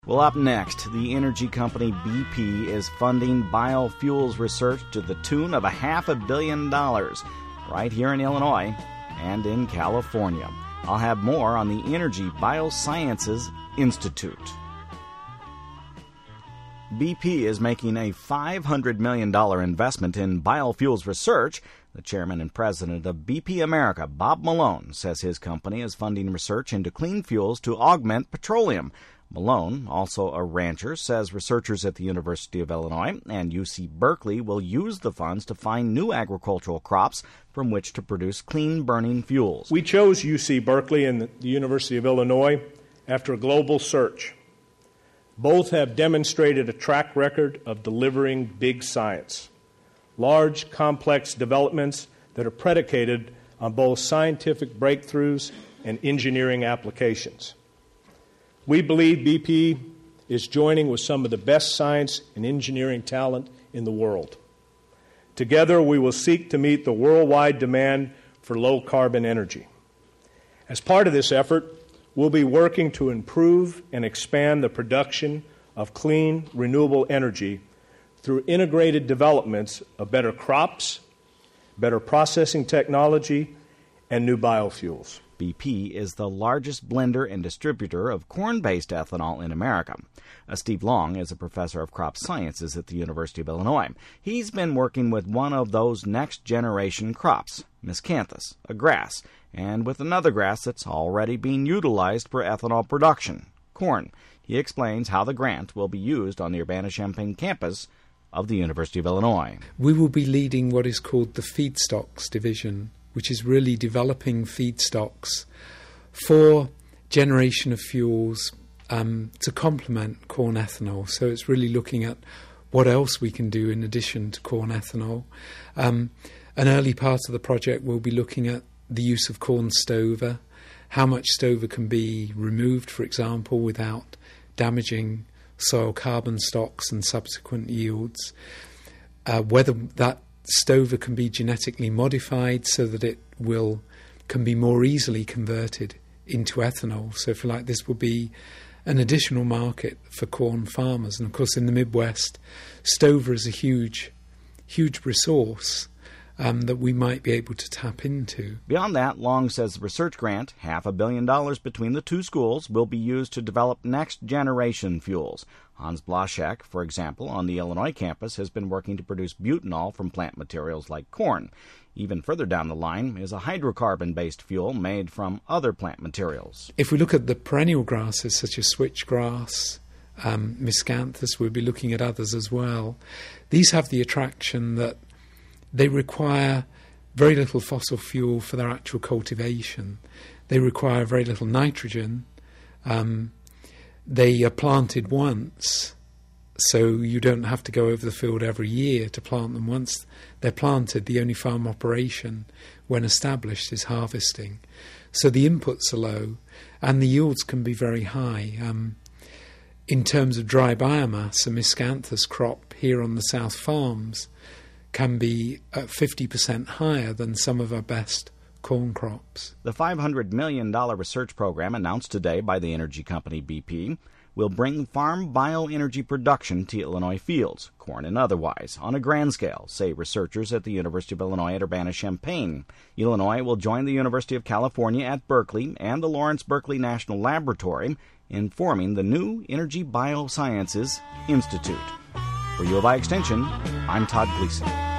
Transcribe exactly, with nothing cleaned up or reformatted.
Well, up next, the energy company B P is funding biofuels research to the tune of a half a billion dollars right here in Illinois and in California. I'll have more on the Energy Biosciences Institute. B P is making a five hundred million dollars investment in biofuels research. The chairman and president of B P America, Bob Malone, says his company is funding research into clean fuels to augment petroleum. Malone, also a rancher, says researchers at the University of Illinois and U C Berkeley will use the funds to find new agricultural crops from which to produce clean-burning fuels. We chose U C Berkeley and the University of Illinois after a global search. Both have demonstrated a track record of delivering big science, large, complex developments that are predicated on both scientific breakthroughs and engineering applications. We believe B P is joining with some of the best science and engineering talent in the world. Together, we will seek to meet the worldwide demand for low-carbon energy. As part of this effort, we'll be working to improve and expand the production of clean, renewable energy through integrated developments of better crops, better processing technology, and new biofuels. B P is the largest blender and distributor of corn-based ethanol in America. Uh, Steve Long is a professor of crop sciences at the University of Illinois. He's been working with one of those next-generation crops, miscanthus, a grass, and with another grass that's already being utilized for ethanol production, corn. He explains how the grant will be used on the Urbana-Champaign campus of the University of Illinois. We will be leading what is called the feedstocks division, which is really developing feedstocks for generation of fuels um, to complement corn ethanol. So it's really looking at what else we can do in addition to corn ethanol. Um, an early part of the project will be looking at the use of corn stover, how much stover can be removed, for example, without damaging soil carbon stocks and subsequent yields, uh, whether that stover can be genetically modified so that it will can be more easily converted into ethanol. So if you like, this will be an additional market for corn farmers. And of course in the Midwest, stover is a huge, huge resource um, that we might be able to tap into. Beyond that, Long says the research grant, half a billion dollars between the two schools, will be used to develop next-generation fuels. Hans Blaszek, for example, on the Illinois campus, has been working to produce butanol from plant materials like corn. Even further down the line is a hydrocarbon-based fuel made from other plant materials. If we look at the perennial grasses such as switchgrass, um, miscanthus, we'll be looking at others as well. These have the attraction that they require very little fossil fuel for their actual cultivation. They require very little nitrogen. Um, they are planted once, so you don't have to go over the field every year to plant them. Once they're planted, the only farm operation, when established, is harvesting. So the inputs are low, and the yields can be very high. Um, in terms of dry biomass, a miscanthus crop here on the South Farms can be at fifty percent higher than some of our best corn crops. The five hundred million dollars research program announced today by the energy company B P will bring farm bioenergy production to Illinois fields, corn and otherwise, on a grand scale, say researchers at the University of Illinois at Urbana-Champaign. Illinois will join the University of California at Berkeley and the Lawrence Berkeley National Laboratory in forming the new Energy Biosciences Institute. For U of I Extension, I'm Todd Gleason.